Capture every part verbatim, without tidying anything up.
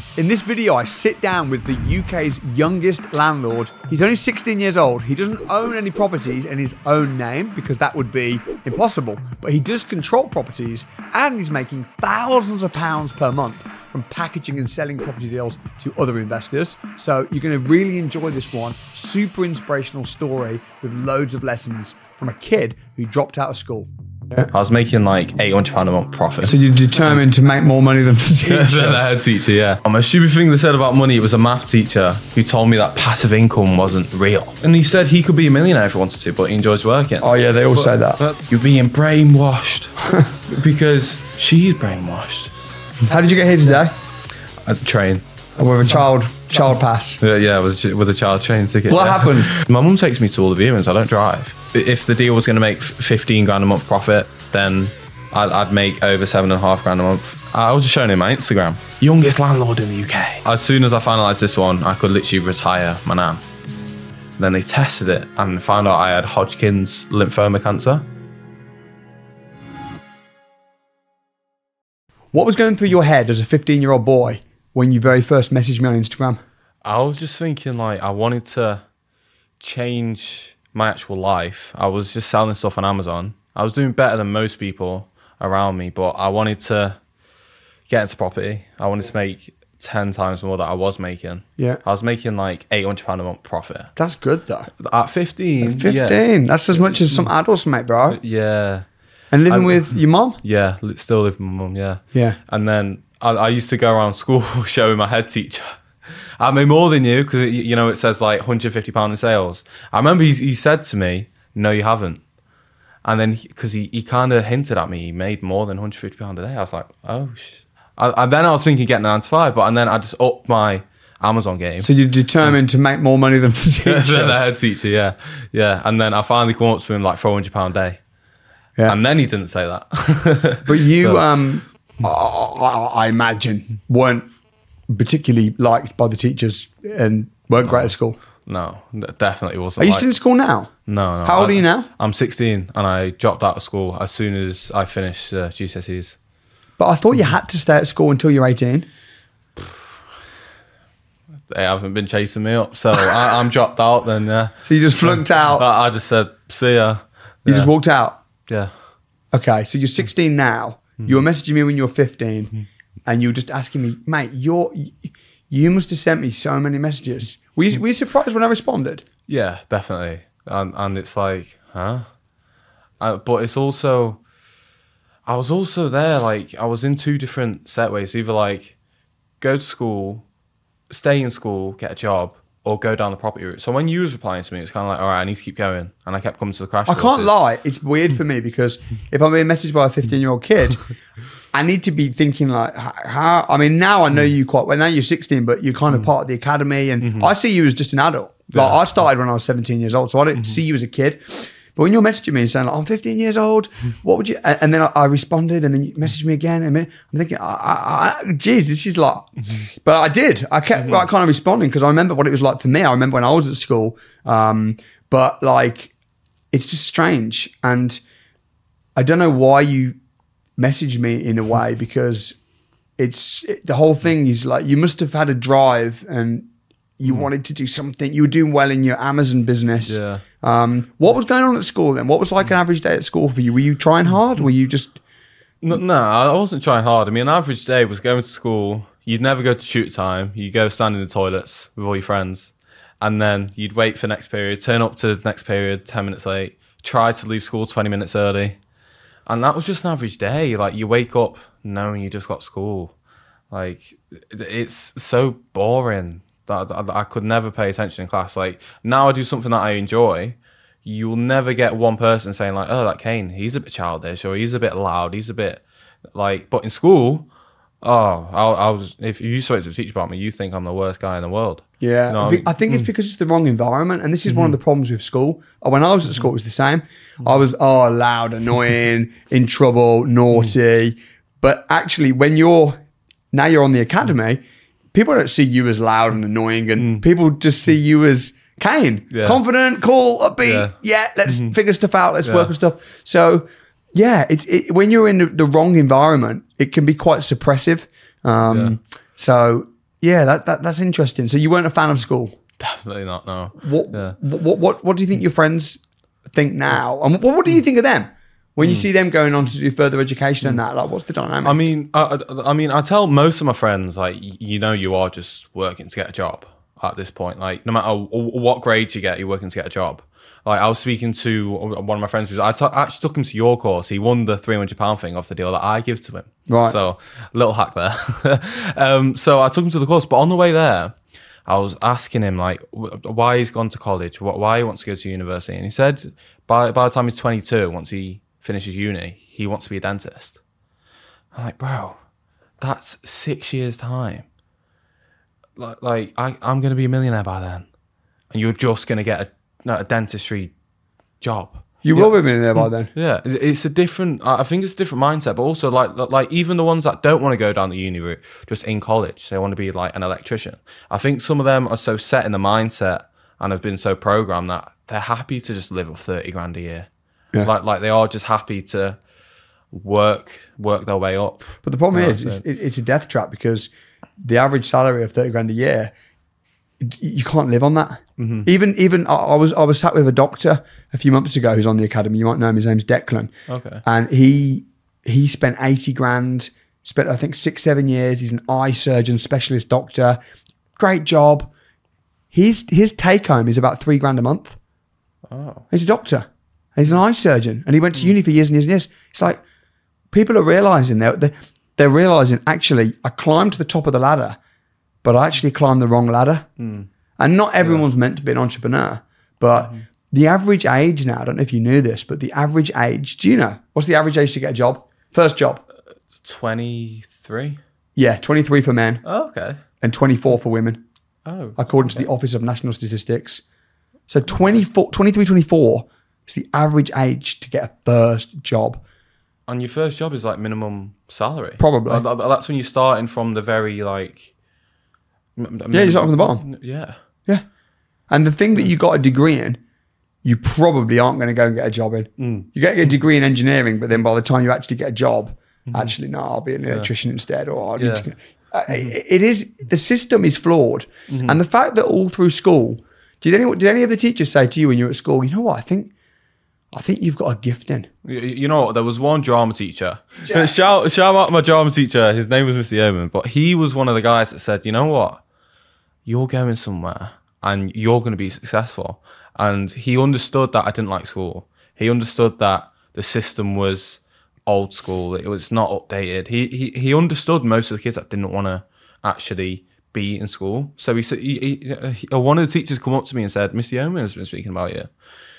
In this video, I sit down with the U K's youngest landlord. He's only sixteen years old. He doesn't own any properties in his own name because that would be impossible. But he does control properties and he's making thousands of pounds per month from packaging and selling property deals to other investors. So you're going to really enjoy this one. Super inspirational story with loads of lessons from a kid who dropped out of school. I was making like eight hundred pounds a month profit. So you're determined to make more money than the teachers? Than the head teacher, yeah. Um, a stupid thing they said about money, it was a math teacher who told me that passive income wasn't real. And he said he could be a millionaire if he wanted to, but he enjoys working. Oh yeah, they all but, say that. But you're being brainwashed because she's brainwashed. How did you get here today? A train. With a child child pass? Yeah, yeah, with a, with a child train ticket. What yeah. happened? My mum takes me to all the viewings, I don't drive. If the deal was going to make fifteen grand a month profit, then I'd, I'd make over seven and a half grand a month. I was just showing him my Instagram. Youngest landlord in the U K. As soon as I finalised this one, I could literally retire my nan. Then they tested it and found out I had Hodgkin's lymphoma cancer. What was going through your head as a fifteen-year-old boy when you very first messaged me on Instagram? I was just thinking like I wanted to change my actual life. I was just selling stuff on Amazon. I was doing better than most people around me, but I wanted to get into property. I wanted to make ten times more that I was making. Yeah. I was making like eight hundred pounds a month profit. That's good though. At fifteen. At fifteen. Yeah. That's as much as some adults make, bro. Yeah. And living I, with your mum? Yeah, still living with my mum, yeah. Yeah. And then I, I used to go around school showing my head teacher, I made more than you, because you know it says like one hundred fifty pounds in sales. I remember he, he said to me, no, you haven't. And then, because he, he, he kind of hinted at me, he made more than one hundred fifty pounds a day. I was like, oh, sh-. I, and then I was thinking getting a nine to five, but and then I just upped my Amazon game. So you're determined to make more money than the teachers? Than the head teacher, yeah. Yeah, and then I finally come up to him like four hundred pounds a day. Yeah. And then he didn't say that. But you, so, um, I, I imagine, weren't particularly liked by the teachers and weren't no, great at school. No, definitely wasn't. Are you like, still in school now? No, no. How old I, are you now? I'm sixteen and I dropped out of school as soon as I finished uh, G C S Es. But I thought you had to stay at school until you're eighteen. They haven't been chasing me up, so I, I'm dropped out then, yeah. So you just flunked out? I, I just said, see ya. You yeah. just walked out? Yeah. Okay, so you're sixteen now. Mm. You were messaging me when you were fifteen mm. and you were just asking me, mate, you're, you must have sent me so many messages. Were you, were you surprised when I responded? Yeah, definitely. And, and it's like, huh? Uh, but it's also, I was also there, like, I was in two different set ways. Either like, go to school, stay in school, get a job, or go down the property route. So when you was replying to me, it's kind of like, all right, I need to keep going. And I kept coming to the crash I courses. can't lie. It's weird for me because if I'm being messaged by a fifteen-year-old kid, I need to be thinking like, how, I mean, now I know you quite well. Now you're sixteen, but you're kind of part of the academy. And mm-hmm. I see you as just an adult. Like yeah. I started when I was seventeen years old, so I didn't mm-hmm. see you as a kid. But when you're messaging me and saying, like, I'm fifteen years old, what would you... And then I, I responded and then you messaged me again. And I'm thinking, I, I, I, geez, this is like... Mm-hmm. But I did. I kept mm-hmm. like, kind of responding because I remember what it was like for me. I remember when I was at school. Um, but like, it's just strange. And I don't know why you messaged me in a way because it's... It, the whole thing is like, you must have had a drive and you mm. wanted to do something. You were doing well in your Amazon business. Yeah. Um, what was going on at school then? What was like an average day at school for you? Were you trying hard? Were you just... No, no, I wasn't trying hard. I mean, an average day was going to school. You'd never go to shoot time. You go stand in the toilets with all your friends. And then you'd wait for next period, turn up to the next period ten minutes late, try to leave school twenty minutes early. And that was just an average day. Like, you wake up knowing you just got school. Like, it's so boring. That I could never pay attention in class. Like, now I do something that I enjoy. You'll never get one person saying like, oh, that Kane, he's a bit childish or he's a bit loud. He's a bit like, but in school, oh, I, I was, if you spoke to a teacher about me, you think I'm the worst guy in the world. Yeah. You know, I think it's because it's the wrong environment. And this is mm-hmm. one of the problems with school. When I was at school, it was the same. Mm-hmm. I was, oh, loud, annoying, in trouble, naughty. Mm-hmm. But actually, when you're, now you're on the academy, people don't see you as loud and annoying, and mm. people just see you as Kane, yeah. confident, cool, upbeat. Yeah, yeah let's mm-hmm. figure stuff out. Let's yeah. work on stuff. So, yeah, it's it, when you're in the, the wrong environment, it can be quite suppressive. Um, yeah. So, Yeah, that, that that's interesting. So you weren't a fan of school. Definitely not. No. What Yeah. what what what do you think your friends think now? And what, what do you think of them when you see them going on to do further education and that? Like, what's the dynamic? I mean, I, I I mean, I tell most of my friends, like, y- you know, you are just working to get a job at this point. Like, no matter w- what grade you get, you're working to get a job. Like, I was speaking to one of my friends who's, I t- actually took him to your course. He won the three hundred pound thing off the deal that I give to him. Right. So, little hack there. um, so I took him to the course, but on the way there, I was asking him, like, why he's gone to college, wh- why he wants to go to university. And he said by, by the time he's twenty-two, once he finishes uni, he wants to be a dentist. I'm like, bro, that's six years' time. Like, like I, I'm going to be a millionaire by then. And you're just going to get a, no, a dentistry job. you yeah. will be in there by then. Yeah, it- it's a different, I I think it's a different mindset, but also like, like even the ones that don't want to go down the uni route, just in college, they want to be like an electrician. I think some of them are so set in the mindset and have been so programmed that they're happy to just live off thirty grand a year. Yeah. Like, like they are just happy to work, work their way up. But the problem No, is, that's it's, it, it's a death trap because the average salary of thirty grand a year, it- you can't live on that. Mm-hmm. Even, even I I was, I was sat with a doctor a few months ago who's on the academy. You might know him. His name's Declan. Okay. And he, he spent eighty grand, spent, I think, six, seven years. He's an eye surgeon, specialist doctor. Great job. His, his take home is about three grand a month. Oh. He's a doctor. He's an eye surgeon, and he went to uni for years and years and years. It's like people are realizing they're, they're, they're realizing, actually, I climbed to the top of the ladder, but I actually climbed the wrong ladder. Mm. And not everyone's meant to be an entrepreneur, but Mm-hmm. the average age now, I don't know if you knew this, but the average age, do you know? What's the average age to get a job? First job? twenty-three? Yeah, twenty-three for men Oh, okay. and twenty-four for women, Oh. according to the Office of National Statistics. So twenty-four, twenty-three, twenty-four is the average age to get a first job. And your first job is like minimum salary. Probably. Uh, th- That's when you're starting from the very like. m- m- Yeah, you start from the bottom. Yeah. Yeah. And the thing that you got a degree in, you probably aren't going to go and get a job in. Mm. You get a degree in engineering, but then by the time you actually get a job, Mm-hmm. actually, no, I'll be an electrician instead. Or I'll Yeah. need to. Uh, it it is, the system is flawed. Mm-hmm. And the fact that all through school, did any, did any of the teachers say to you when you were at school, you know what, I think, I think you've got a gift in. You, you know what? There was one drama teacher. Shout, shout out my drama teacher. His name was Mister Yeoman, but he was one of the guys that said, you know what? You're going somewhere and you're going to be successful. And he understood that I didn't like school. He understood that the system was old school. It was not updated. He he, he understood most of the kids that didn't want to actually be in school. So he said, he, he, he, one of the teachers come up to me and said, Mister Yeoman has been speaking about you.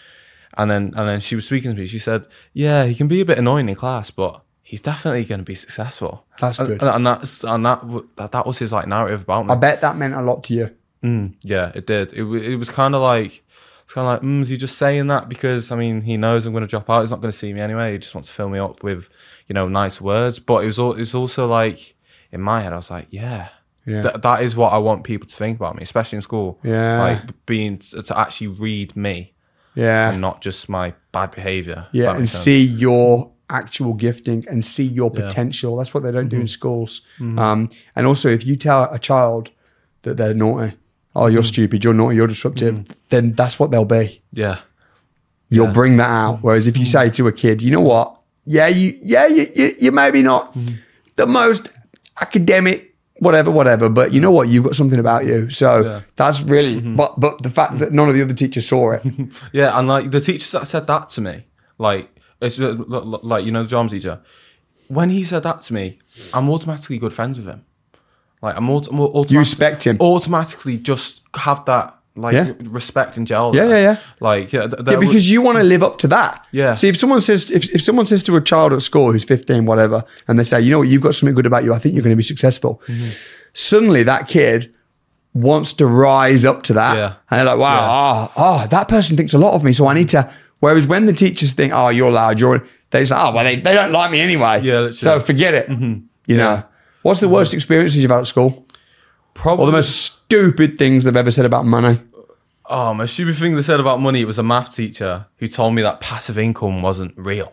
And then and then she was speaking to me. She said, yeah, he can be a bit annoying in class, but he's definitely going to be successful. That's and, good. And, and that's and that w- that that was his like narrative about me. I bet that meant a lot to you. Mm, yeah, it did. It w- it was kind of like it's kind of like, mm, is he just saying that because I mean he knows I'm going to drop out? He's not going to see me anyway. He just wants to fill me up with you know nice words. But it was all, it was also like in my head, I was like, yeah. Yeah. Th- that is what I want people to think about me, especially in school. Yeah. Like being to actually read me Yeah. and not just my bad behavior. if Yeah, that and makes sense. see your actual gifting and see your Yeah. potential. That's what they don't do Mm-hmm. in schools. Um, and also, if you tell a child that they're naughty, oh, you're Mm-hmm. stupid, you're naughty, you're disruptive, then that's what they'll be. Yeah. You'll Yeah. bring that out. Whereas if you say to a kid, you know what? Yeah, you, yeah, you, you, you're maybe not Mm-hmm. the most academic, whatever, whatever, but you know what? You've got something about you. So Yeah. that's really. But but the fact that none of the other teachers saw it. Yeah, and like the teachers that said that to me, like it's uh, l- l- like you know the drama teacher, when he said that to me, I'm automatically good friends with him. Like I'm, aut- I'm automatically, You respect him. automatically just have that like Yeah. respect and gel. Yeah, there. yeah, yeah. Like yeah, th- Yeah, there was- because you want to live up to that. Yeah. See, if someone says if, if someone says to a child at school who's fifteen, whatever, and they say, you know what, you've got something good about you, I think you're going to be successful. Mm-hmm. Suddenly, that kid wants to rise up to that, Yeah. and they're like, wow, oh, oh, that person thinks a lot of me, so I need to. Whereas when the teachers think, oh, you're loud, you're, they say, oh, well, they, they don't like me anyway. Yeah, literally. So forget it. You know, what's the worst experiences you've had at school? probably Or the most stupid things they've ever said about money? Oh, my stupid thing they said about money, it was a math teacher who told me that passive income wasn't real.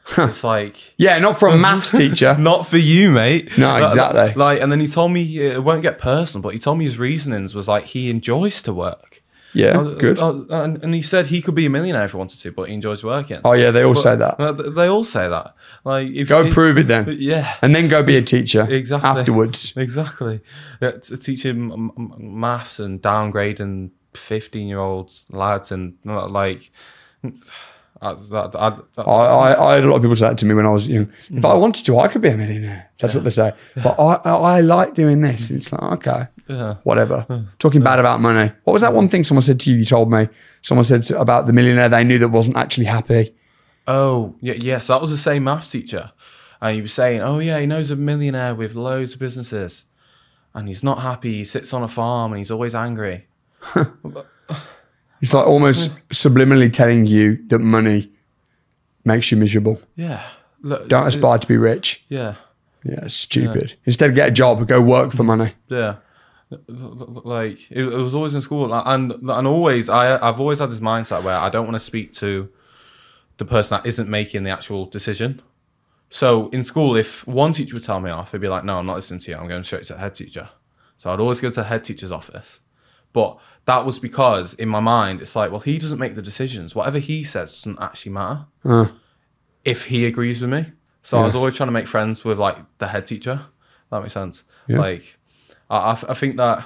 It's like, Yeah, not for a maths teacher. not for you, mate. No, Like- exactly. Like, and then he told me, uh, it won't get personal, but he told me his reasonings was like he enjoys to work. Yeah, Uh, good. uh, and, and he said he could be a millionaire if he wanted to, but he enjoys working. Oh yeah, they all But- say that. uh, They all say that. Like, if Go you- prove it then. Yeah. And then go be a teacher Exactly. afterwards. Exactly. Yeah, t- teaching m- m- maths and downgrading fifteen-year-olds lads and uh, like. I, I, I, I, I, I had a lot of people say that to me when I was young. If I wanted to, I could be a millionaire. That's what they say. But I, I, I like doing this. It's like, okay, yeah. whatever. Talking bad about money. What was that one thing someone said to you? You told me. Someone said about the millionaire they knew that wasn't actually happy. Oh, yeah, yes, that was the same maths teacher. And he was saying, oh, yeah, he knows a millionaire with loads of businesses. And he's not happy. He sits on a farm and he's always angry. It's like almost subliminally telling you that money makes you miserable. Yeah. Look, Don't aspire to be rich. Yeah. Yeah, it's stupid. Instead, get a job, go work for money. Yeah. Like, it, it was always in school. And and always, I, I've always had this mindset where I don't want to speak to the person that isn't making the actual decision. So in school, if one teacher would tell me off, they'd be like, no, I'm not listening to you. I'm going straight to the head teacher. So I'd always go to the head teacher's office. But that was because in my mind, it's like, well, he doesn't make the decisions. Whatever he says doesn't actually matter Uh, if he agrees with me. So I was always trying to make friends with like the head teacher. That makes sense. Yeah. Like, I, I, I think that,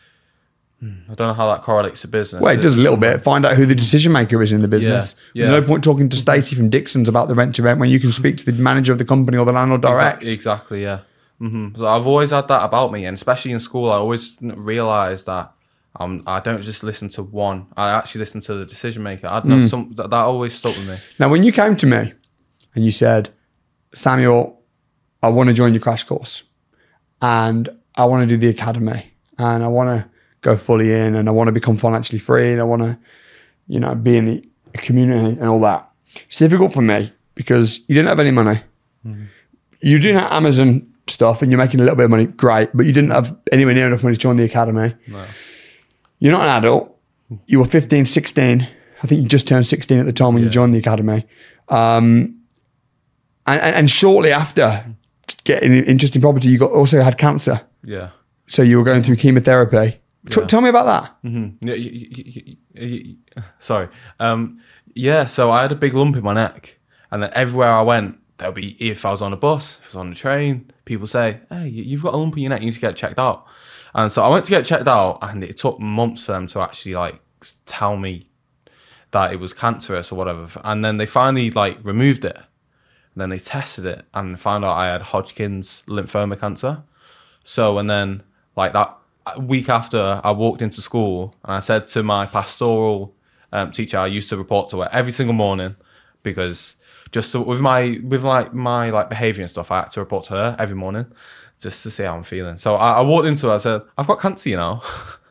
hmm, I don't know how that correlates to business. well, it does a little bit. Find out who the decision maker is in the business. Yeah, There's yeah. no point talking to Stacey from Dixon's about the rent to rent when you can speak to the manager of the company or the landlord direct. Exactly, exactly yeah. hmm So I've always had that about me, and especially in school, I always realised that um, I don't just listen to one. I actually listen to the decision maker. I don't know, Mm. some, that, that always stuck with me. Now, when you came to me and you said, Samuel, I want to join your crash course and I want to do the academy and I want to go fully in and I want to become financially free and I want to, you know, be in the community and all that. It's difficult for me because you didn't have any money. Mm-hmm. You doing that Amazon stuff and you're making a little bit of money, great, but you didn't have anywhere near enough money to join the academy. No. You're not an adult. You were fifteen, sixteen. I think you just turned sixteen at the time when you joined the academy. Um, and, and, and shortly after getting interest in property, you got also had cancer. Yeah. So you were going through chemotherapy. T- Yeah. tell me about that. Mm-hmm. Yeah, y- y- y- y- sorry. Um, yeah, so I had a big lump in my neck. And then everywhere I went, there'll be, if I was on a bus, if I was on a train, people say, hey, you- you've got a lump in your neck, you need to get it checked out. And so I went to get checked out, and it took months for them to actually like tell me that it was cancerous or whatever. And then they finally like removed it. And then they tested it and found out I had Hodgkin's lymphoma cancer. So, and then like that week after, I walked into school and I said to my pastoral um, teacher, I used to report to her every single morning because just so, with my with like my like behavior and stuff, I had to report to her every morning just to see how I'm feeling. So I, I walked into her, I said, I've got cancer, you know.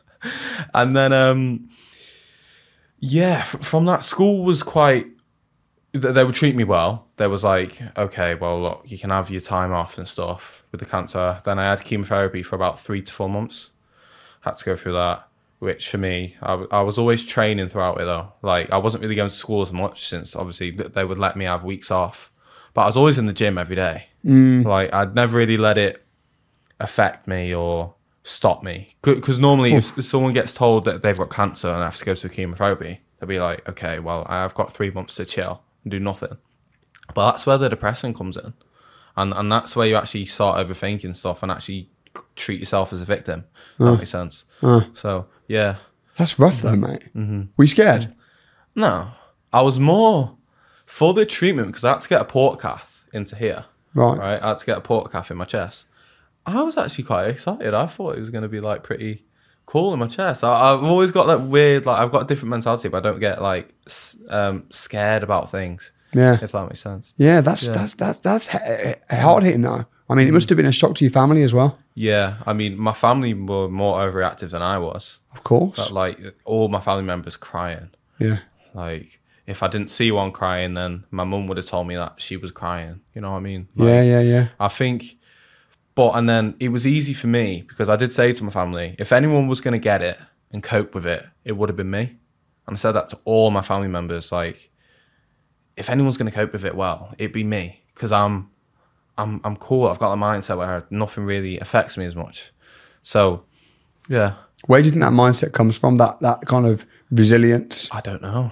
And then um yeah, f- from that, school was quite, th- they would treat me well. There was like, okay, well, look, you can have your time off and stuff with the cancer. Then I had chemotherapy for about three to four months. Had to go through that, which for me, I, w- I was always training throughout it though. Like I wasn't really going to school as much since obviously th- they would let me have weeks off. But I was always in the gym every day. Like I'd never really let it affect me or stop me. Because normally if, if someone gets told that they've got cancer and have to go through chemotherapy, they'll be like, okay, well, I've got three months to chill and do nothing. But that's where the depression comes in. And and that's where you actually start overthinking stuff and actually treat yourself as a victim. That makes sense. So, yeah. That's rough though, mate. Were you scared? No. I was more for the treatment because I had to get a port cath into here. Right. Right? I had to get a port cath in my chest. I was actually quite excited. I thought it was going to be like pretty cool in my chest. I, I've always got that weird, like I've got a different mentality, but I don't get like s- um, scared about things. Yeah. If that makes sense. Yeah, that's that's that's that's hard hitting though. I mean, it must have been a shock to your family as well. Yeah. I mean, my family were more overreactive than I was. Of course. But like all my family members crying. Yeah. Like if I didn't see one crying, then my mum would have told me that she was crying. You know what I mean? Like, Yeah, yeah, yeah. I think, but, and then it was easy for me because I did say to my family, if anyone was going to get it and cope with it, it would have been me. And I said that to all my family members. Like, if anyone's going to cope with it well, it'd be me, because I'm, I'm, I'm cool. I've got a mindset where nothing really affects me as much. So, yeah. Where do you think that mindset comes from? That that kind of resilience? I don't know.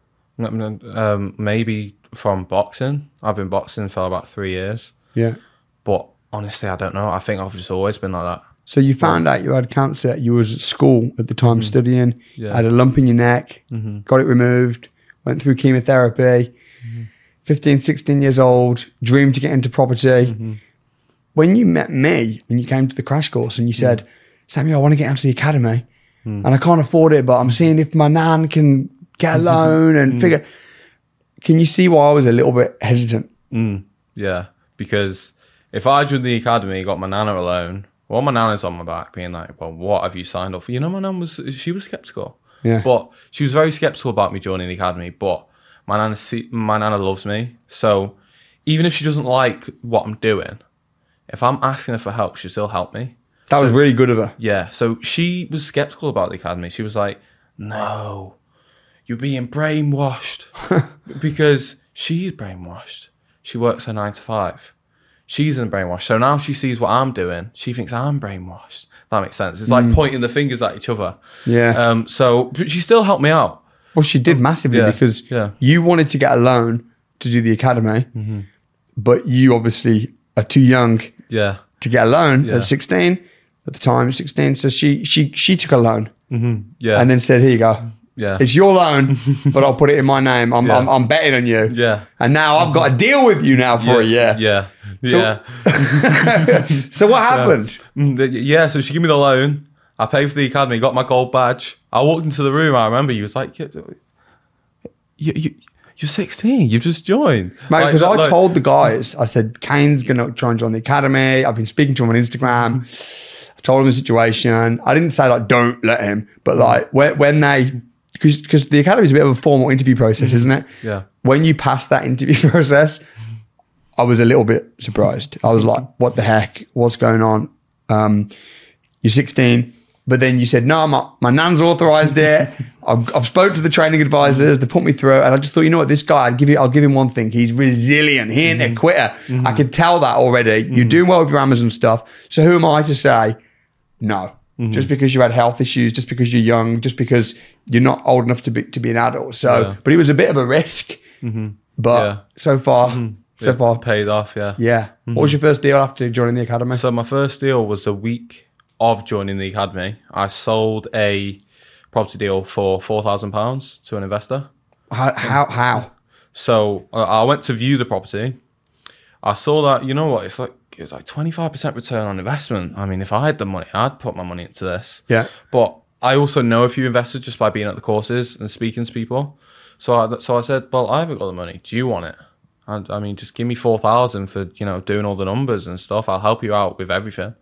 Um, maybe from boxing. I've been boxing for about three years. Yeah. But honestly, I don't know. I think I've just always been like that. So you found out you had cancer. You was at school at the time mm-hmm. studying. Yeah. Had a lump in your neck. Mm-hmm. Got it removed. Went through chemotherapy. Mm-hmm. fifteen, sixteen years old. Dreamed to get into property. Mm-hmm. When you met me and you came to the crash course and you said, mm-hmm. Samuel, I want to get into the academy mm. and I can't afford it, but I'm seeing if my nan can get a loan and mm. figure. Can you see why I was a little bit hesitant? Mm. Yeah, because if I joined the academy, got my nana a loan, well, my nana's on my back being like, well, what have you signed up for? You know, my nan was, she was skeptical. Yeah. But she was very skeptical about me joining the academy, but my nana, my nana loves me. So even if she doesn't like what I'm doing, if I'm asking her for help, she'll still help me. That so, was really good of her. Yeah. So she was skeptical about the academy. She was like, no, you're being brainwashed. Because she's brainwashed. She works her nine to five. She's in brainwashed. So now she sees what I'm doing. She thinks I'm brainwashed. That makes sense. It's like mm. pointing the fingers at each other. Yeah. Um. So but she still helped me out. Well, she did massively yeah. because yeah. you wanted to get a loan to do the academy, mm-hmm. but you obviously are too young yeah. to get a loan yeah. at sixteen. At the time, sixteen. So she she she took a loan, mm-hmm. yeah, and then said, "Here you go. Yeah, it's your loan, but I'll put it in my name. I'm, yeah. I'm I'm betting on you. Yeah, and now I've got a deal with you now for yeah. a year. Yeah, so, yeah. So what happened? Yeah. yeah, so she gave me the loan. I paid for the academy, got my gold badge. I walked into the room. I remember you was like, "You, you, you're sixteen. You just joined." Mate, because like, I like, told the guys, I said, Kane's going to try and join the academy. I've been speaking to him on Instagram. Told him the situation. I didn't say like don't let him, but like when, when they, because because the academy is a bit of a formal interview process, isn't it? Yeah. When you pass that interview process, I was a little bit surprised. I was like, what the heck? What's going on? Um, you're sixteen, but then you said no. My my nan's authorized it. I've I've spoke to the training advisors. They put me through, and I just thought, you know what, this guy, I'd give you, I'll give him one thing. He's resilient. He ain't mm-hmm. a quitter. Mm-hmm. I could tell that already. Mm-hmm. You're doing well with your Amazon stuff. So who am I to say? No, mm-hmm. just because you had health issues, just because you're young, just because you're not old enough to be to be an adult. So, yeah. but it was a bit of a risk. Mm-hmm. But yeah. so far, mm-hmm. so it far, paid off. Yeah, yeah. Mm-hmm. What was your first deal after joining the academy? So my first deal was a week of joining the academy. I sold a property deal for four thousand pounds to an investor. How? How? how? So uh, I went to view the property. I saw that, you know what, it's like. It was like twenty-five percent return on investment. I mean, if I had the money, I'd put my money into this. Yeah. But I also know a few investors just by being at the courses and speaking to people. So I, so I said, well, I haven't got the money. Do you want it? And I mean, just give me four thousand for, you know, doing all the numbers and stuff. I'll help you out with everything.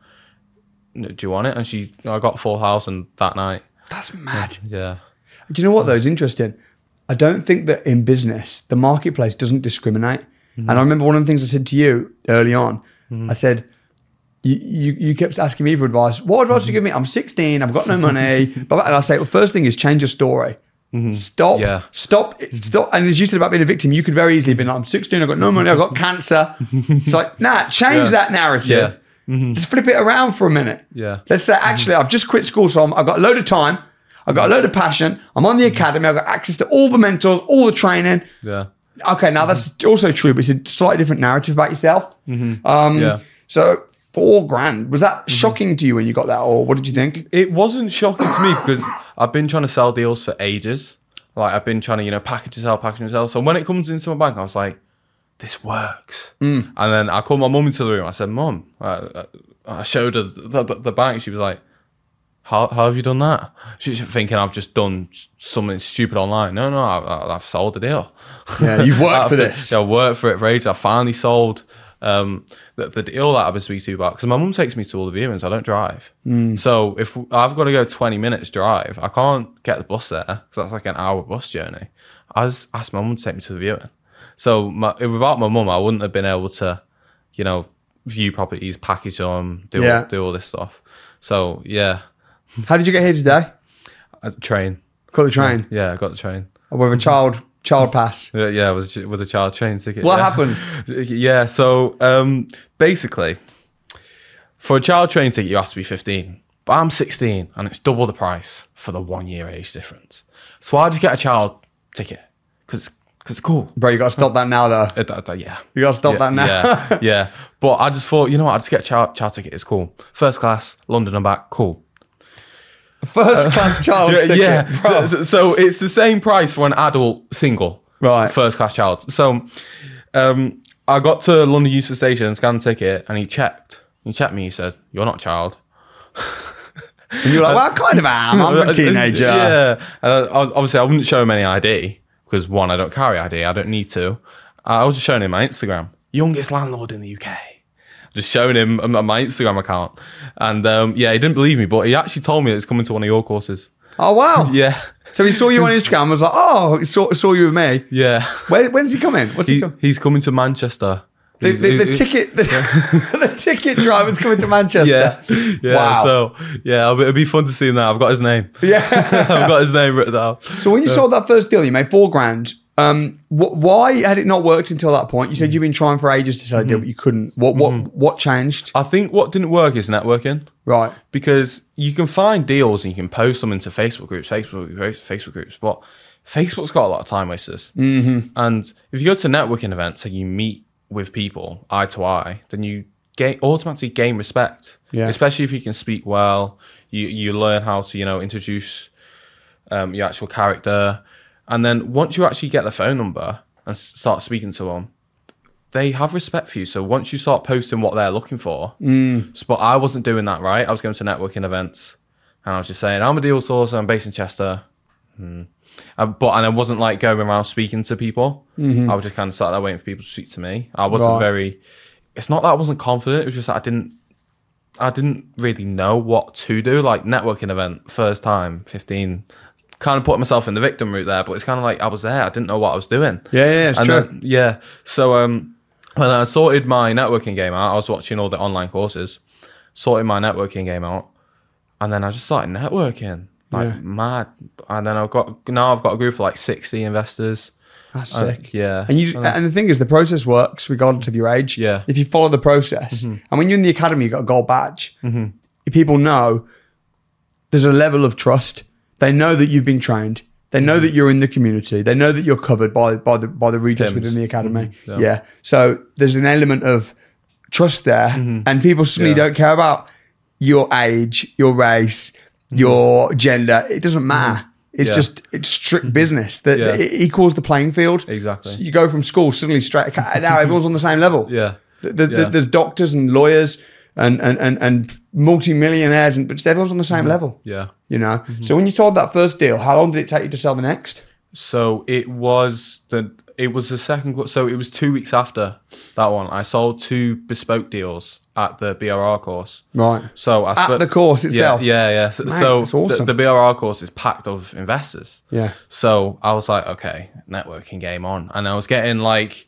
Do you want it? And she, I got four thousand that night. That's mad. Yeah. Do you know what though? It's interesting. I don't think that in business, the marketplace doesn't discriminate. Mm-hmm. And I remember one of the things I said to you early on, Mm-hmm. I said, you, you you kept asking me for advice. What advice mm-hmm. do you give me? I'm sixteen. I've got no money. But and I say, well, first thing is change your story. Mm-hmm. Stop. Yeah. Stop. Stop. And as you said about being a victim, you could very easily be like, I'm sixteen. I've got no money. I've got cancer. It's like, nah, change yeah. that narrative. Yeah. Mm-hmm. Just flip it around for a minute. Yeah. Let's say, actually, I've just quit school, so I'm, I've got a load of time. I've got a load of passion. I'm on the academy. I've got access to all the mentors, all the training. Yeah. Okay, now that's also true, but it's a slightly different narrative about yourself. Mm-hmm. Um, yeah. So four grand, was that mm-hmm. shocking to you when you got that, or what did you think? It wasn't shocking to me because I've been trying to sell deals for ages. Like I've been trying to, you know, package and sell, package and sell. So when it comes into my bank, I was like, this works. Mm. And then I called my mum into the room. I said, Mum, uh, I showed her the, the, the bank. She was like, how, how have you done that? She's thinking I've just done something stupid online. No, no, I, I've sold the deal. Yeah, you've worked for this. Yeah, I worked for it for ages. I finally sold um, the, the deal that I've been speaking to you about. Because my mum takes me to all the viewings. I don't drive. Mm. So if I've got to go twenty minutes drive, I can't get the bus there because that's like an hour bus journey. I just asked my mum to take me to the viewing. So my, without my mum, I wouldn't have been able to, you know, view properties, package them, do, yeah. all, do all this stuff. So, yeah. How did you get here today? A train. Got the train? Yeah, I got the train. With a child child pass. Yeah, yeah, with, a- with a child train ticket. What yeah. happened? Yeah, so um, basically, for a child train ticket, you have to be fifteen. But I'm sixteen, and it's double the price for the one year age difference. So I just get a child ticket because it's, cause it's cool. Bro, you got to stop that now, though. It, uh, yeah. You got to stop yeah, that now. yeah, yeah. But I just thought, you know what, I'll just get a child, child ticket. It's cool. First class, London and back, cool. First class child Yeah, ticket, yeah. bro. So, so it's the same price for an adult single, Right. First class child. So um, I got to London Euston Station, scanned the ticket, and he checked. He checked me. He said, "You're not a child." And you're like, well, I kind of am. I'm a teenager. Yeah. Uh, obviously, I wouldn't show him any I D because one, I don't carry I D. I don't need to. I was just showing him my Instagram. Youngest landlord in the U K. Just showing him my Instagram account. And um, yeah, he didn't believe me, but he actually told me that it's coming to one of your courses. Oh, wow. Yeah. So he saw you on Instagram and was like, oh, he saw, saw you with me. Yeah. Where, when's he coming? What's he, He, coming? he's coming to Manchester. The, He's- the, the he- ticket, the, the ticket driver's coming to Manchester. Yeah. Yeah. Wow. So, yeah, it'll be, it'll be fun to see him now. I've got his name. Yeah. I've got his name written down. So when you sold that first deal, you made four grand. Um, wh- why had it not worked until that point? You said you've been trying for ages to sell a deal, but you couldn't. What what what changed? I think what didn't work is networking. Right. Because you can find deals and you can post them into Facebook groups, Facebook groups, Facebook groups, but Facebook's got a lot of time wasters. Mm-hmm. And if you go to networking events and you meet with people eye to eye, then you gain, automatically gain respect. Yeah. Especially if you can speak well, you you learn how to, you know, introduce um, your actual character. And then once you actually get the phone number and s- start speaking to them, they have respect for you. So once you start posting what they're looking for, mm. but I wasn't doing that, right? I was going to networking events and I was just saying, I'm a deal sourcer, I'm based in Chester. Hmm. Uh, but and I wasn't like going around speaking to people. Mm-hmm. I was just kind of sat there waiting for people to speak to me. I wasn't Right. very, it's not that I wasn't confident. It was just that I didn't, I didn't really know what to do. Like networking event, first time, fifteen, kind of put myself in the victim route there, but it's kind of like I was there. I didn't know what I was doing. Yeah, yeah, it's And true. then- yeah. So um, when I sorted my networking game out, I was watching all the online courses, sorted my networking game out, and then I just started networking like Yeah. mad. And then I've got now I've got a group of like sixty investors. That's Uh, sick. yeah. And you and the thing is, the process works regardless of your age. Yeah. If you follow the process, Mm-hmm. and when you're in the academy, you got a gold badge. People know there's a level of trust. They know that you've been trained. They know that you're in the community. They know that you're covered by by the by the regents Pims. within the academy. Mhm. Yeah. Yeah. So there's an element of trust there, and people suddenly Yeah. don't care about your age, your race, your gender. It doesn't matter. It's Yeah. just it's strict business that Yeah. it equals the playing field. Exactly. So you go from school suddenly straight now everyone's on the same level. Yeah. The- the- the- Yeah. there's doctors and lawyers and and and, and multi-millionaires, and but just everyone's on the same level. Yeah. You know. So when you sold that first deal, how long did it take you to sell the next? So it was the it was the second. qu- So it was two weeks after that one. I sold two bespoke deals at the B R R course. Right. So I At sp- the course itself? Yeah, yeah. yeah. So, Mate, so that's awesome. the, the B R R course is packed of investors. Yeah. So I was like, okay, networking game on, and I was getting like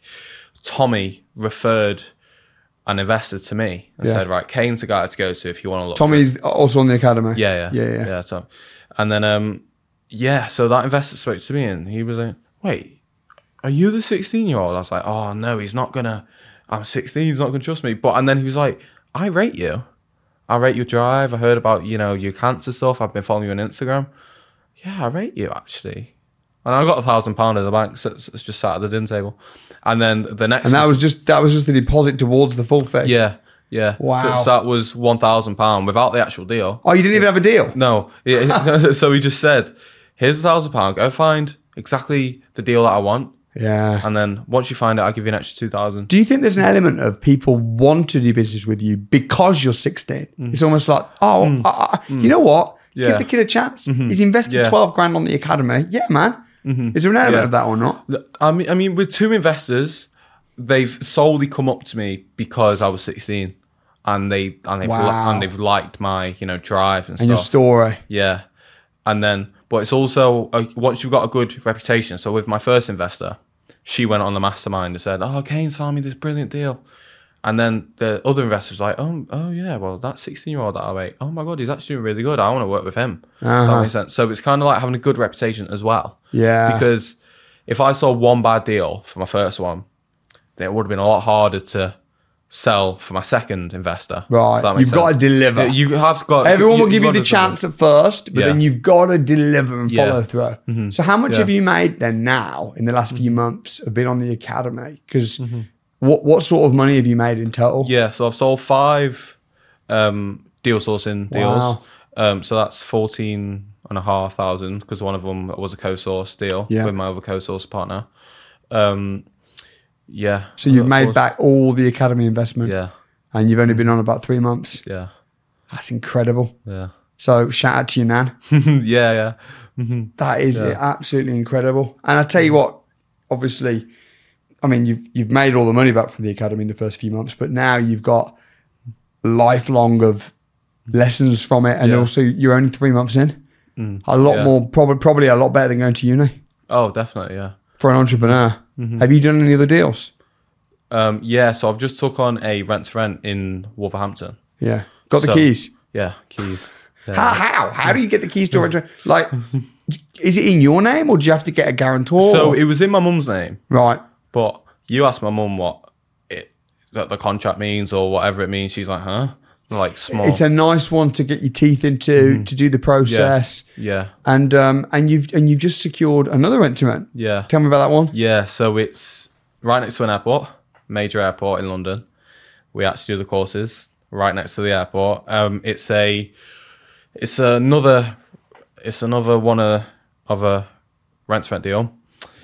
Tommy referred an investor to me and Yeah. said, right, Kane's the guy to go to if you want to look. for Tommy's also on the academy. yeah, yeah, Yeah, yeah. yeah. So, and then, um, yeah. So that investor spoke to me, and he was like, "Wait, are you the sixteen-year-old?" I was like, "Oh no, he's not gonna. I'm sixteen. He's not gonna trust me." But and then he was like, "I rate you. I rate your drive. I heard about you know your cancer stuff. I've been following you on Instagram. Yeah, I rate you actually." And I got a thousand pound in the bank. So it's, it's just sat at the dinner table. And then the next, And that was just that was just the deposit towards the full fee. yeah, yeah. Wow. So that was one thousand pound without the actual deal. Oh, you didn't even have a deal. No. Yeah, so he just said, here's a thousand pound, go find exactly the deal that I want. Yeah. And then once you find it, I'll give you an extra two thousand. Do you think there's an element of people want to do business with you because you're sixteen? It's almost like, oh, uh, uh, you know what? Yeah. Give the kid a chance. He's invested Yeah. twelve grand on the academy. Yeah, man. Is there an element Yeah. of that or not? I mean, I mean, with two investors, they've solely come up to me because I was sixteen, and they and they've li- Wow. and they've liked my you know drive and, And your stuff. story. Yeah, and then but it's also uh, once you've got a good reputation. So with my first investor, she went on the mastermind and said, "Oh, Kane's found me this brilliant deal," and then the other investor was like, "Oh, oh yeah, well that sixteen-year-old that I rate, oh my god, he's actually doing really good. I want to work with him." Uh-huh. That makes sense. So it's kind of like having a good reputation as well. Yeah. Because if I saw one bad deal for my first one, then it would have been a lot harder to sell for my second investor. Right. If that makes You've got to sense. deliver. You have got. Everyone will give you got the to chance at first, but Yeah. then you've got to deliver and Yeah. follow through. Mm-hmm. So how much Yeah. have you made then now in the last few months of being on the academy? Because Mm-hmm. what, what sort of money have you made in total? Yeah, so I've sold five um, deal sourcing deals. Wow. Um, so that's fourteen and a half thousand because one of them was a co-source deal Yeah. with my other co-source partner. Um, yeah. So you've made Four- back all the academy investment Yeah, and you've only been on about three months. yeah, That's incredible. yeah, So shout out to your nan. yeah, yeah. hmm That is Yeah. absolutely incredible. And I tell you what, obviously, I mean, you've you've made all the money back from the academy in the first few months, but now you've got lifelong of lessons from it, and Yeah. also you're only three months in. Mm. A lot Yeah. more, probably probably a lot better than going to uni Oh, definitely, yeah. for an entrepreneur. Mm-hmm. Have you done any other deals? Um, yeah, so I've just took on a rent to rent in Wolverhampton. Yeah, got the So- keys. Yeah, keys. Yeah. How how how do you get the keys to a rent? Like, is it in your name or do you have to get a guarantor? So it was in my mum's name. right. But you ask my mum what it that the contract means or whatever it means. She's like, huh? Like small. It's a nice one to get your teeth into to do the process. yeah, And um and you've and you've just secured another rent to rent. yeah, Tell me about that one. yeah. So it's right next to an airport, major airport in London. We actually do the courses right next to the airport. Um, it's a, it's another, it's another one of, of a rent to rent deal.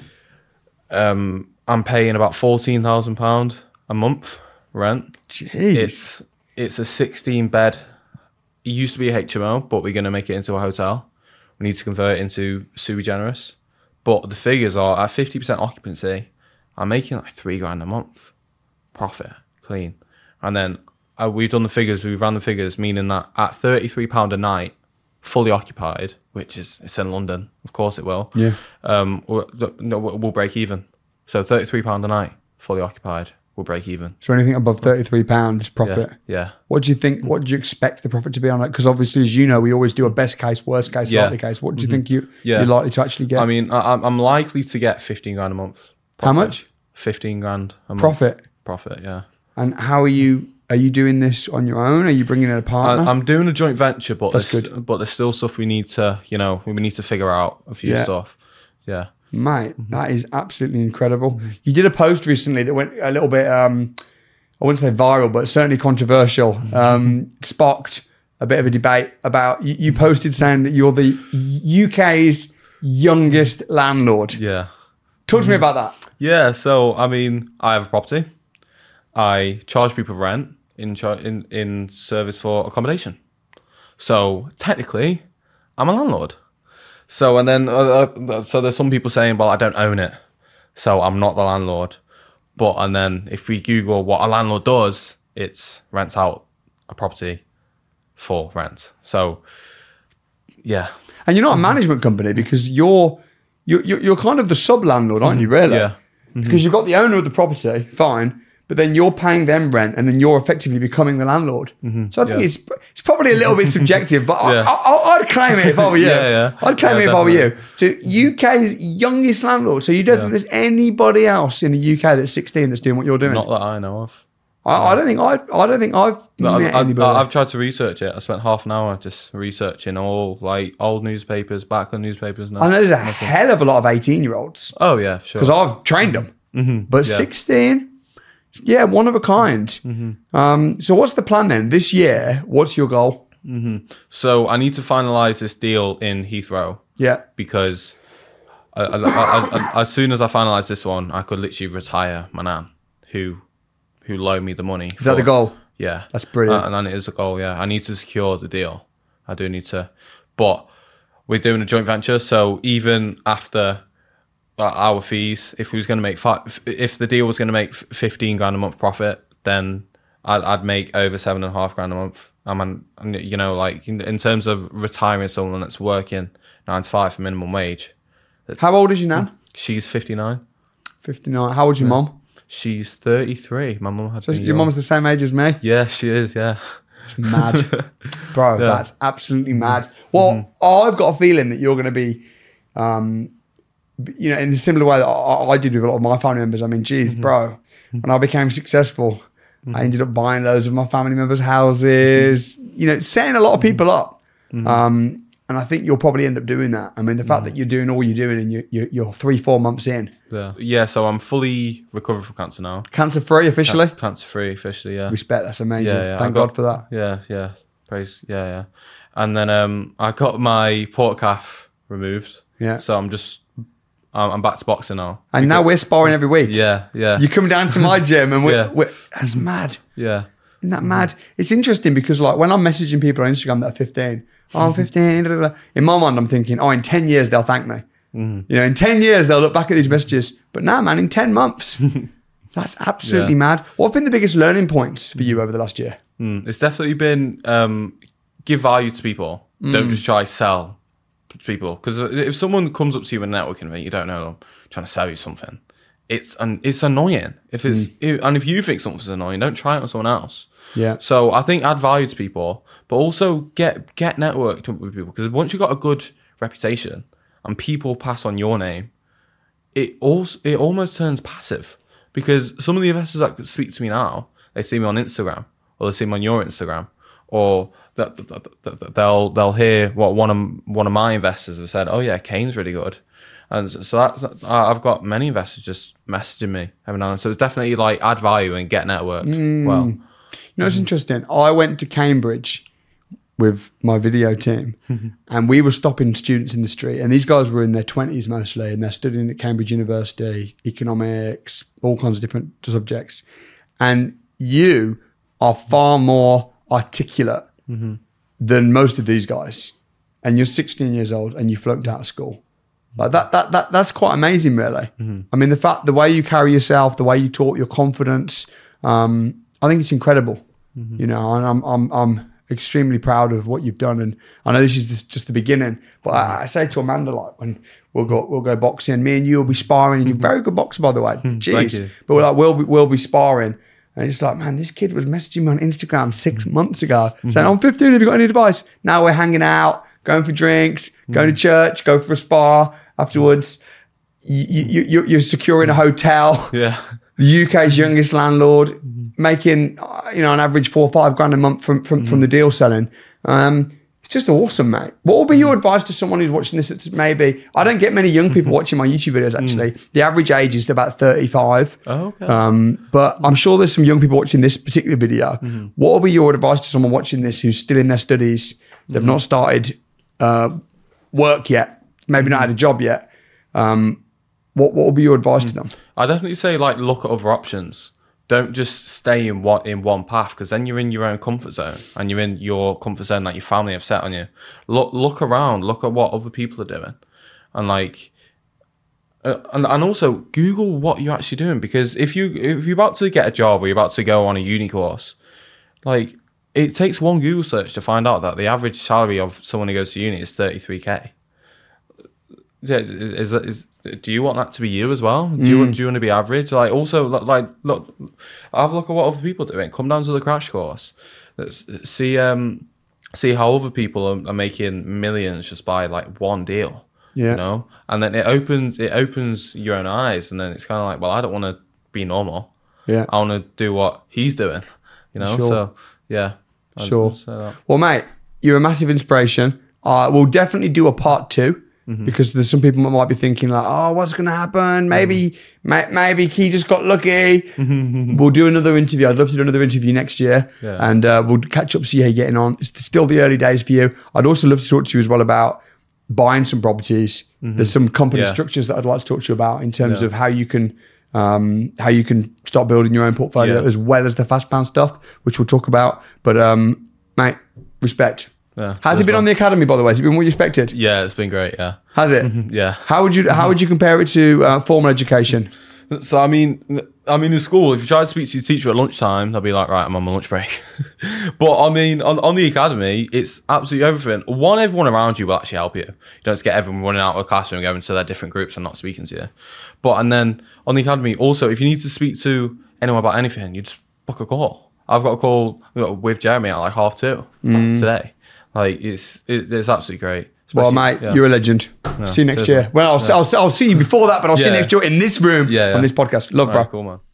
Um, I'm paying about fourteen thousand pound a month rent. Jeez. It's it's a sixteen bed. It used to be a H M O, but we're going to make it into a hotel. We need to convert it into sui generis. But the figures are at fifty percent occupancy. I'm making like three grand a month profit, clean. And then uh, we've done the figures. We've ran the figures, meaning that at thirty-three pound a night, fully occupied, which is it's in London, of course it will. Yeah. Um, we'll, no, we'll break even. So thirty-three pound a night, fully occupied, we'll break even. So anything above thirty-three pounds profit. Yeah. Yeah. What do you think? What do you expect the profit to be on it? Because obviously, as you know, we always do a best case, worst case, Yeah. likely case. What do you think you, Yeah. you're likely to actually get? I mean, I, I'm- I'm likely to get fifteen grand a month. How profit. much? Fifteen grand a month. Profit. Profit. Yeah. And how are you? Are you doing this on your own? Are you bringing in a I, partner? I'm doing a joint venture, but That's there's, good. but there's still stuff we need to, you know, we need to figure out a few Yeah. stuff. Yeah. Mate, Mm-hmm. that is absolutely incredible. You did a post recently that went a little bit, um, I wouldn't say viral, but certainly controversial. Mm-hmm. Um, sparked a bit of a debate about, you, you posted saying that you're the U K's youngest landlord. Yeah. Talk to me about that. Yeah. So, I mean, I have a property. I charge people rent in char- in in service for accommodation. So technically, I'm a landlord. So and then uh, uh, so there's some people saying, well, I don't own it, so I'm not the landlord. But and then if we Google what a landlord does, it's rents out a property for rent. So yeah, And you're not a management company because you're, you're, you're you're kind of the sub landlord, aren't you, really? Yeah. Because you've got the owner of the property, fine. But then you're paying them rent, and then you're effectively becoming the landlord. So I think yeah. it's it's probably a little bit subjective, but Yeah. I, I, I'd claim it if I were you. Yeah, yeah. I'd claim Yeah, it if I were you. definitely. So U K's youngest landlord. So you don't think there's anybody else in the U K that's sixteen that's doing what you're doing? not that I know of. I, I don't think I. I don't think I've No, met I've, anybody. I've, I've tried to research it. I spent half an hour just researching all like old newspapers, back on newspapers. No. I know there's a hell of a lot of eighteen year olds Oh yeah, sure. because I've trained them. But yeah. sixteen, yeah, one of a kind. Um, so what's the plan then this year? What's your goal? So I need to finalize this deal in Heathrow Yeah, because I, I, I, I, as soon as I finalize this one, I could literally retire my nan, who who loaned me the money. is that the goal? Yeah, That's brilliant. Uh, and then it is a goal. Yeah, I need to secure the deal. I do need to, but we're doing a joint venture. So even after uh, our fees, if we was going to make five, if the deal was going to make fifteen grand a month profit, then I'd, I'd make over seven and a half grand a month. I mean, you know, like in, in terms of retiring someone that's working nine to five for minimum wage. How old is your nan? She's fifty-nine. fifty-nine. How old's your mom? She's thirty-three. My mum had. So me your young. mom's the same age as me. Yeah, she is. Yeah. It's mad, bro. That's absolutely mad. Well, I've got a feeling that you're going to be um, you know, in the similar way that I, I did with a lot of my family members. I mean, geez, mm-hmm. bro, when I became successful, mm-hmm. I ended up buying loads of my family members' houses, mm-hmm. you know, setting a lot of people up. Mm-hmm. Um, and I think you'll probably end up doing that. I mean, the fact mm-hmm. that you're doing all you're doing and you, you, you're three, four months in. Yeah. Yeah. So I'm fully recovered from cancer now. Cancer free officially? Can- cancer free officially. Yeah. Respect. That's amazing. Yeah, yeah. Thank got, God for that. Yeah. Yeah. Praise. Yeah. Yeah. And then um, I got my port calf removed. Yeah. So I'm just, I'm, I'm back to boxing now. And because, now we're sparring every week. Yeah. Yeah. You come down to my gym and we're, yeah. we're that's mad. Yeah. Isn't that mad? It's interesting because like when I'm messaging people on Instagram that are fifteen, oh, I'm fifteen, blah, blah, blah. In my mind, I'm thinking, oh, in ten years, they'll thank me. Mm-hmm. You know, in ten years, they'll look back at these messages. But now, man, in ten months, that's absolutely yeah. mad. What have been the biggest learning points for you over the last year? Mm, it's definitely been um, give value to people. Mm. Don't just try sell to people. Because if someone comes up to you in a networking event, you don't know them, trying to sell you something, it's an, it's annoying. If it's mm. if, and if you think something's annoying, don't try it on someone else. Yeah. So I think add value to people, but also get get networked with people, because once you've got a good reputation and people pass on your name, it also it almost turns passive, because some of the investors that speak to me now, they see me on Instagram or they see me on your Instagram, or that they'll they'll hear what one of one of my investors have said. Oh yeah, Kane's really good. And so that's, I've got many investors just messaging me every now and then. So it's definitely like add value and get networked. Mm. Well, you know, it's interesting. I went to Cambridge with my video team and we were stopping students in the street, and these guys were in their twenties mostly, and they're studying at Cambridge University, economics, all kinds of different subjects. And you are far more articulate mm-hmm. than most of these guys. And you're sixteen years old and you flunked out of school. Like that, that, that, that's quite amazing, really. Mm-hmm. I mean, the fact, the way you carry yourself, the way you talk, your confidence, um, I think it's incredible. Mm-hmm. You know, and I'm, I'm, I'm extremely proud of what you've done. And I know this is just the beginning, but I, I say to Amanda, like, when we'll go, we'll go boxing, me and you will be sparring, and you're a very good boxer, by the way. Jeez, but we're like, we'll be, we'll be sparring. And it's like, man, this kid was messaging me on Instagram six mm-hmm. months ago mm-hmm. saying, I'm fifteen, have you got any advice? Now we're hanging out, going for drinks, mm-hmm. going to church, go for a spa afterwards. You, you, you, you're securing a hotel. Yeah. The U K's youngest landlord, mm-hmm. making, you know, on average four or five grand a month from, from, mm-hmm. from the deal selling. Um, it's just awesome, mate. What would be your advice to someone who's watching this? It's maybe, I don't get many young people watching my YouTube videos, actually. Mm. The average age is about thirty-five. Oh, okay. Um, but I'm sure there's some young people watching this particular video. Mm-hmm. What would be your advice to someone watching this who's still in their studies, they've mm-hmm. not started uh, work yet, maybe not had a job yet? Um, what what would be your advice mm-hmm. to them? I definitely say, like, look at other options. Don't just stay in what in one path, because then you're in your own comfort zone and you're in your comfort zone that your family have set on you. Look look around, look at what other people are doing, and like, uh, and and also Google what you're actually doing, because if you if you're about to get a job or you're about to go on a uni course, like, it takes one Google search to find out that the average salary of someone who goes to uni is thirty-three K. Yeah, is that is do you want that to be you as well? Do mm. you want do you want to be average? Like, also, like, look, have a look at what other people are doing. Come down to the crash course. Let's see um see how other people are, are making millions just by like one deal. Yeah, you know, and then it opens it opens your own eyes, and then it's kind of like, well, I don't want to be normal. Yeah, I want to do what he's doing. You know, sure. so yeah, I'd sure. Well, mate, you're a massive inspiration. Uh, we'll definitely do a part two. Mm-hmm. Because there's some people that might be thinking like, oh, what's going to happen? Maybe, mm-hmm. may, maybe he just got lucky. Mm-hmm. We'll do another interview. I'd love to do another interview next year, yeah. and uh, we'll catch up, see how you're getting on. It's still the early days for you. I'd also love to talk to you as well about buying some properties. Mm-hmm. There's some company yeah. structures that I'd like to talk to you about in terms yeah. of how you can, um, how you can start building your own portfolio yeah. as well as the fast pound stuff, which we'll talk about. But um, mate, respect. Yeah, Has it been well. on the academy, by the way? Has it been what you expected? Yeah, it's been great. Yeah. Has it? Yeah. How would you How would you compare it to uh, formal education? So I mean, I mean, in school, if you try to speak to your teacher at lunchtime, they'll be like, "Right, I'm on my lunch break." But I mean, on, on the academy, it's absolutely everything. One, everyone around you will actually help you. You don't just get everyone running out of the classroom and going to their different groups and not speaking to you. But and then on the academy, also, if you need to speak to anyone about anything, you just book a call. I've got a call with Jeremy at like half two mm. today. Like, it's it, it's absolutely great. Well, Especially- mate, yeah. you're a legend. See you next cheers, year. man. Well, I'll, I'll, I'll see you before that, but I'll see you Yeah. next year in this room Yeah, yeah. on this podcast. Love, All bro. right, cool, man.